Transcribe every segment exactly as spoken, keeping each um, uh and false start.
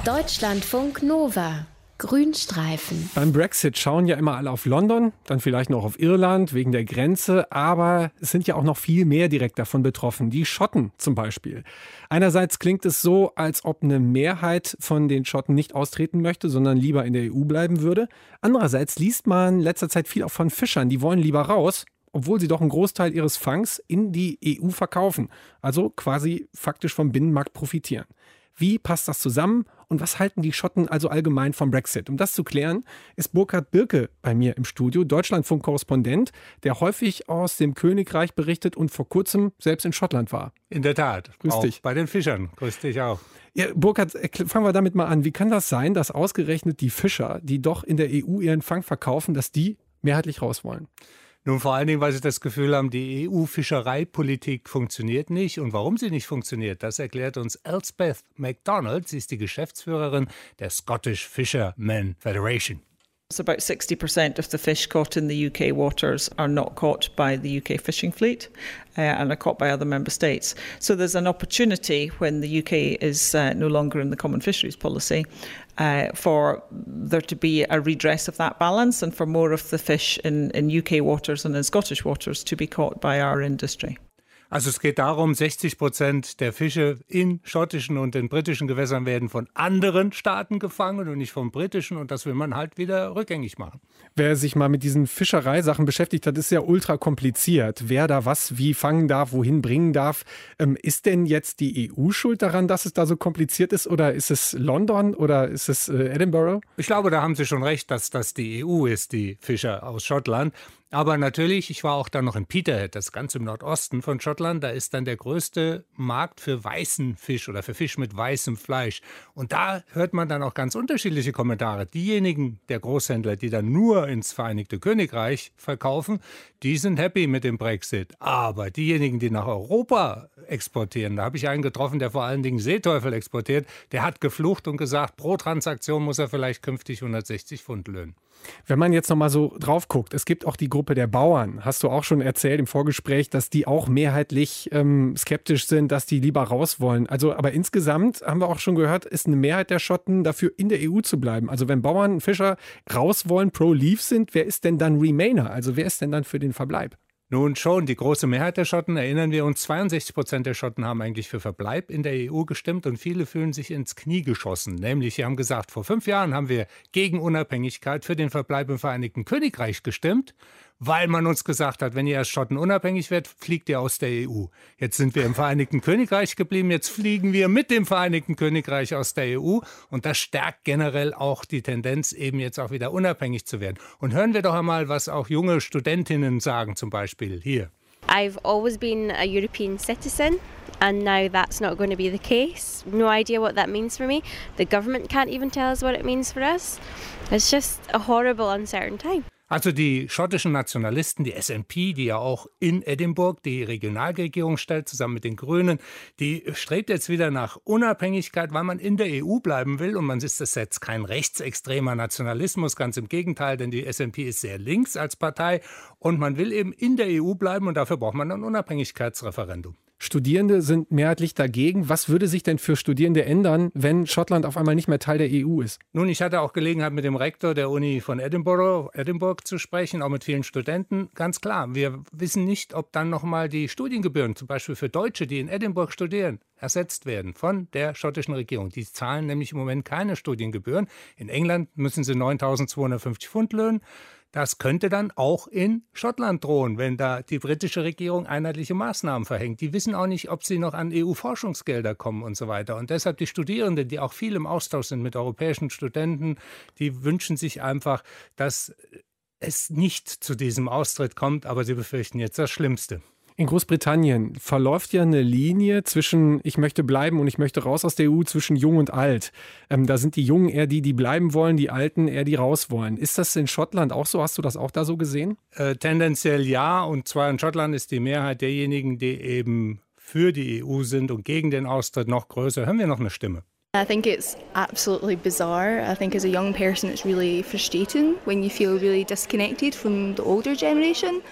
Deutschlandfunk Nova. Grünstreifen. Beim Brexit schauen ja immer alle auf London, dann vielleicht noch auf Irland wegen der Grenze, aber es sind ja auch noch viel mehr direkt davon betroffen, die Schotten zum Beispiel. Einerseits klingt es so, als ob eine Mehrheit von den Schotten nicht austreten möchte, sondern lieber in der E U bleiben würde. Andererseits liest man in letzter Zeit viel auch von Fischern, die wollen lieber raus, obwohl sie doch einen Großteil ihres Fangs in die E U verkaufen, also quasi faktisch vom Binnenmarkt profitieren. Wie passt das zusammen und was halten die Schotten also allgemein vom Brexit? Um das zu klären, ist Burkhard Birke bei mir im Studio, Deutschlandfunk-Korrespondent, der häufig aus dem Königreich berichtet und vor kurzem selbst in Schottland war. In der Tat, Grüß auch dich. Bei den Fischern. Grüß dich auch. Ja, Burkhard, fangen wir damit mal an. Wie kann das sein, dass ausgerechnet die Fischer, die doch in der E U ihren Fang verkaufen, dass die mehrheitlich raus wollen? Nun vor allen Dingen, weil sie das Gefühl haben, die E U-Fischereipolitik funktioniert nicht. Und warum sie nicht funktioniert, das erklärt uns Elspeth MacDonald. Sie ist die Geschäftsführerin der Scottish Fishermen Federation. So about sixty percent of the fish caught in the U K waters are not caught by the U K fishing fleet uh, and are caught by other member states. So there's an opportunity when the U K is uh, no longer in the common fisheries policy uh, for there to be a redress of that balance and for more of the fish in, in U K waters and in Scottish waters to be caught by our industry. Also es geht darum, sechzig Prozent der Fische in schottischen und in britischen Gewässern werden von anderen Staaten gefangen und nicht vom britischen. Und das will man halt wieder rückgängig machen. Wer sich mal mit diesen Fischereisachen beschäftigt hat, ist ja ultra kompliziert. Wer da was wie fangen darf, wohin bringen darf. Ähm, ist denn jetzt die E U schuld daran, dass es da so kompliziert ist? Oder ist es London oder ist es äh, Edinburgh? Ich glaube, da haben Sie schon recht, dass das die E U ist, die Fischer aus Schottland. Aber natürlich, ich war auch dann noch in Peterhead, das ganz im Nordosten von Schottland. Da ist dann der größte Markt für weißen Fisch oder für Fisch mit weißem Fleisch. Und da hört man dann auch ganz unterschiedliche Kommentare. Diejenigen der Großhändler, die dann nur ins Vereinigte Königreich verkaufen, die sind happy mit dem Brexit. Aber diejenigen, die nach Europa exportieren, da habe ich einen getroffen, der vor allen Dingen Seeteufel exportiert, der hat geflucht und gesagt, pro Transaktion muss er vielleicht künftig hundertsechzig Pfund löhnen. Wenn man jetzt noch mal so drauf guckt, es gibt auch die Gruppe der Bauern, hast du auch schon erzählt im Vorgespräch, dass die auch mehrheitlich ähm, skeptisch sind, dass die lieber raus wollen. Also, aber insgesamt haben wir auch schon gehört, ist eine Mehrheit der Schotten dafür, in der E U zu bleiben. Also wenn Bauern und Fischer raus wollen, pro-Leave sind, wer ist denn dann Remainer? Also wer ist denn dann für den Verbleib? Nun schon, die große Mehrheit der Schotten, erinnern wir uns, zweiundsechzig Prozent der Schotten haben eigentlich für Verbleib in der E U gestimmt und viele fühlen sich ins Knie geschossen. Nämlich, sie haben gesagt, vor fünf Jahren haben wir gegen Unabhängigkeit für den Verbleib im Vereinigten Königreich gestimmt, weil man uns gesagt hat, wenn ihr als Schotten unabhängig werdet, fliegt ihr aus der E U. Jetzt sind wir im Vereinigten Königreich geblieben, jetzt fliegen wir mit dem Vereinigten Königreich aus der E U und das stärkt generell auch die Tendenz, eben jetzt auch wieder unabhängig zu werden. Und hören wir doch einmal, was auch junge Studentinnen sagen, zum Beispiel hier. I've always been a European citizen and now that's not going to be the case. No idea what that means for me. The government can't even tell us what it means for us. It's just a horrible, uncertain time. Also die schottischen Nationalisten, die S N P, die ja auch in Edinburgh die Regionalregierung stellt, zusammen mit den Grünen, die strebt jetzt wieder nach Unabhängigkeit, weil man in der E U bleiben will. Und man ist das jetzt kein rechtsextremer Nationalismus, ganz im Gegenteil, denn die S N P ist sehr links als Partei. Und man will eben in der E U bleiben und dafür braucht man ein Unabhängigkeitsreferendum. Studierende sind mehrheitlich dagegen. Was würde sich denn für Studierende ändern, wenn Schottland auf einmal nicht mehr Teil der E U ist? Nun, ich hatte auch Gelegenheit, mit dem Rektor der Uni von Edinburgh, Edinburgh zu sprechen, auch mit vielen Studenten. Ganz klar, wir wissen nicht, ob dann nochmal die Studiengebühren, zum Beispiel für Deutsche, die in Edinburgh studieren, ersetzt werden von der schottischen Regierung. Die zahlen nämlich im Moment keine Studiengebühren. In England müssen sie neuntausendzweihundertfünfzig Pfund löhnen. Das könnte dann auch in Schottland drohen, wenn da die britische Regierung einheitliche Maßnahmen verhängt. Die wissen auch nicht, ob sie noch an E U-Forschungsgelder kommen und so weiter. Und deshalb die Studierenden, die auch viel im Austausch sind mit europäischen Studenten, die wünschen sich einfach, dass es nicht zu diesem Austritt kommt, aber sie befürchten jetzt das Schlimmste. In Großbritannien verläuft ja eine Linie zwischen ich möchte bleiben und ich möchte raus aus der E U, zwischen jung und alt. Ähm, da sind die Jungen eher die, die bleiben wollen, die Alten eher die raus wollen. Ist das in Schottland auch so? Hast du das auch da so gesehen? Äh, tendenziell ja. Und zwar in Schottland ist die Mehrheit derjenigen, die eben für die E U sind und gegen den Austritt noch größer. Hören wir noch eine Stimme. I think it's absolutely bizarre. I think as a young person it's really frustrating when you feel really disconnected from the older generation.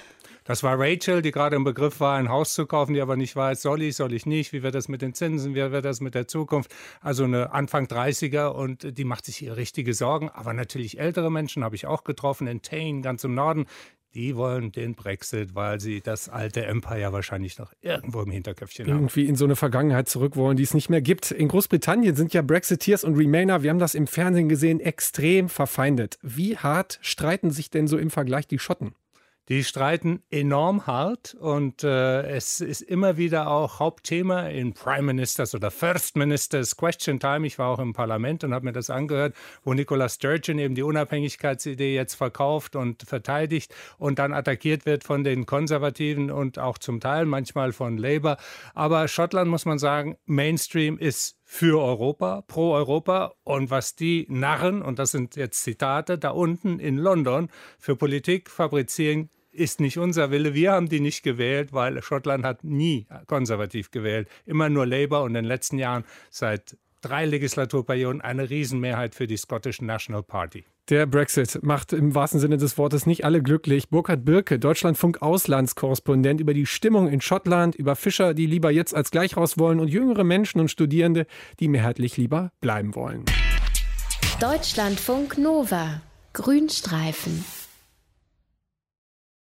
Das war Rachel, die gerade im Begriff war, ein Haus zu kaufen, die aber nicht weiß, soll ich, soll ich nicht, wie wird das mit den Zinsen, wie wird das mit der Zukunft. Also eine Anfang dreißiger und die macht sich hier richtige Sorgen. Aber natürlich ältere Menschen habe ich auch getroffen, in Tain, ganz im Norden. Die wollen den Brexit, weil sie das alte Empire wahrscheinlich noch irgendwo im Hinterköpfchen haben. Irgendwie in so eine Vergangenheit zurück wollen, die es nicht mehr gibt. In Großbritannien sind ja Brexiteers und Remainer, wir haben das im Fernsehen gesehen, extrem verfeindet. Wie hart streiten sich denn so im Vergleich die Schotten? Die streiten enorm hart und äh, es ist immer wieder auch Hauptthema in Prime Ministers oder First Ministers Question Time. Ich war auch im Parlament und habe mir das angehört, wo Nicola Sturgeon eben die Unabhängigkeitsidee jetzt verkauft und verteidigt und dann attackiert wird von den Konservativen und auch zum Teil manchmal von Labour. Aber Schottland, muss man sagen, Mainstream ist für Europa, pro Europa. Und was die Narren, und das sind jetzt Zitate, da unten in London für Politik fabrizieren, ist nicht unser Wille. Wir haben die nicht gewählt, weil Schottland hat nie konservativ gewählt. Immer nur Labour und in den letzten Jahren seit drei Legislaturperioden eine Riesenmehrheit für die Scottish National Party. Der Brexit macht im wahrsten Sinne des Wortes nicht alle glücklich. Burkhard Birke, Deutschlandfunk-Auslandskorrespondent, über die Stimmung in Schottland, über Fischer, die lieber jetzt als gleich raus wollen und jüngere Menschen und Studierende, die mehrheitlich lieber bleiben wollen. Deutschlandfunk Nova. Grünstreifen.